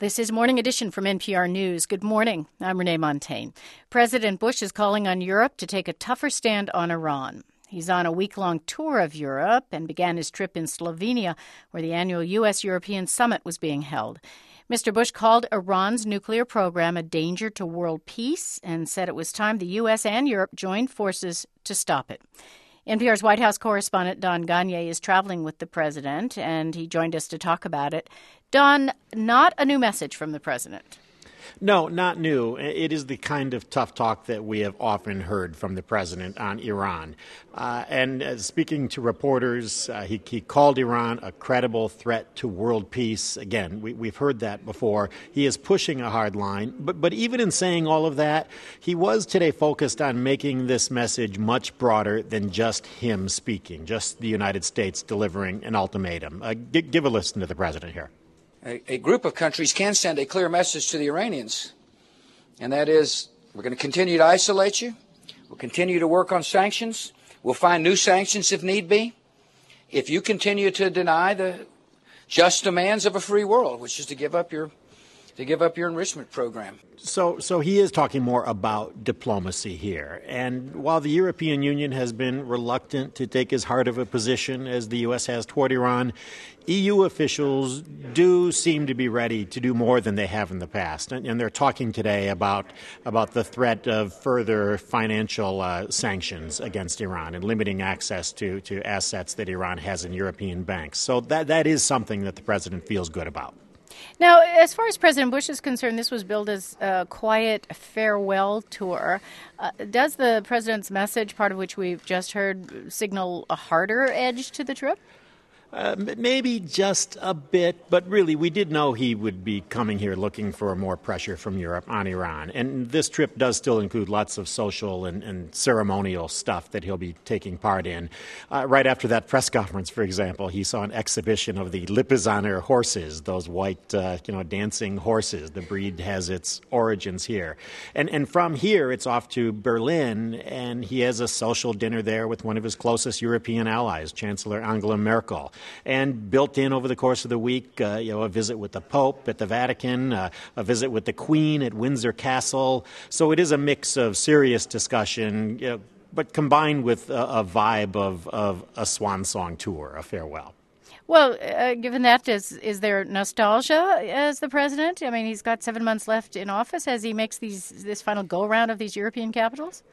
This is Morning Edition from NPR News. Good morning. I'm Renee Montaigne. President Bush is calling on Europe to take a tougher stand on Iran. He's on a week-long tour of Europe and began his trip in Slovenia, where the annual U.S.-European summit was being held. Mr. Bush called Iran's nuclear program a danger to world peace and said it was time the U.S. and Europe joined forces to stop it. NPR's White House correspondent Don Gonyea is traveling with the president, and he joined us to talk about it. Don, not a new message from the president. No, not new. It is the kind of tough talk that we have often heard from the president on Iran. Speaking to reporters, he called Iran a credible threat to world peace. Again, we've heard that before. He is pushing a hard line. But even in saying all of that, he was today focused on making this message much broader than just him speaking, just the United States delivering an ultimatum. Give a listen to the president here. A group of countries can send a clear message to the Iranians, and that is, we're going to continue to isolate you. We'll continue to work on sanctions. We'll find new sanctions if need be. If you continue to deny the just demands of a free world, which is to give up your enrichment program. So he is talking more about diplomacy here. And while the European Union has been reluctant to take as hard of a position as the U.S. has toward Iran, EU officials do seem to be ready to do more than they have in the past. And they're talking today about the threat of further financial sanctions against Iran and limiting access to assets that Iran has in European banks. So that is something that the president feels good about. Now, as far as President Bush is concerned, this was billed as a quiet farewell tour. Does the president's message, part of which we've just heard, signal a harder edge to the trip? Maybe just a bit, but really we did know he would be coming here looking for more pressure from Europe on Iran. And this trip does still include lots of social and ceremonial stuff that he'll be taking part in. Right after that press conference, for example, he saw an exhibition of the Lipizzaner horses, those white, dancing horses. The breed has its origins here. And from here, it's off to Berlin, and he has a social dinner there with one of his closest European allies, Chancellor Angela Merkel. And built in over the course of the week, a visit with the Pope at the Vatican, a visit with the Queen at Windsor Castle. So it is a mix of serious discussion, but combined with a vibe of a swan song tour, a farewell. Well, given that, is there nostalgia as the president? I mean, he's got 7 months left in office as he makes this final go-around of these European capitals?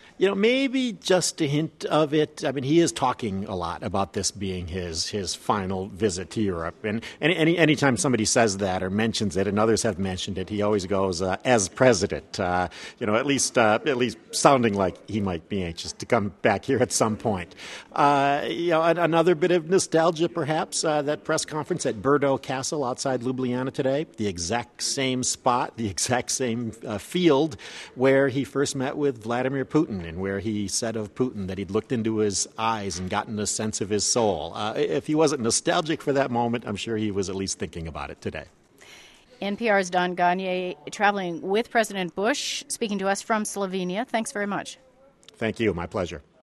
Maybe just a hint of it. I mean, he is talking a lot about this being his final visit to Europe. And anytime somebody says that or mentions it, and others have mentioned it, he always goes, as president, at least sounding like he might be anxious to come back here at some point. Another bit of nostalgia, perhaps, that press conference at Brdo Castle outside Ljubljana today, the exact same spot, the exact same field where he first met with Vladimir Putin, and where he said of Putin that he'd looked into his eyes and gotten a sense of his soul. If he wasn't nostalgic for that moment, I'm sure he was at least thinking about it today. NPR's Don Gonyea traveling with President Bush, speaking to us from Slovenia. Thanks very much. Thank you. My pleasure.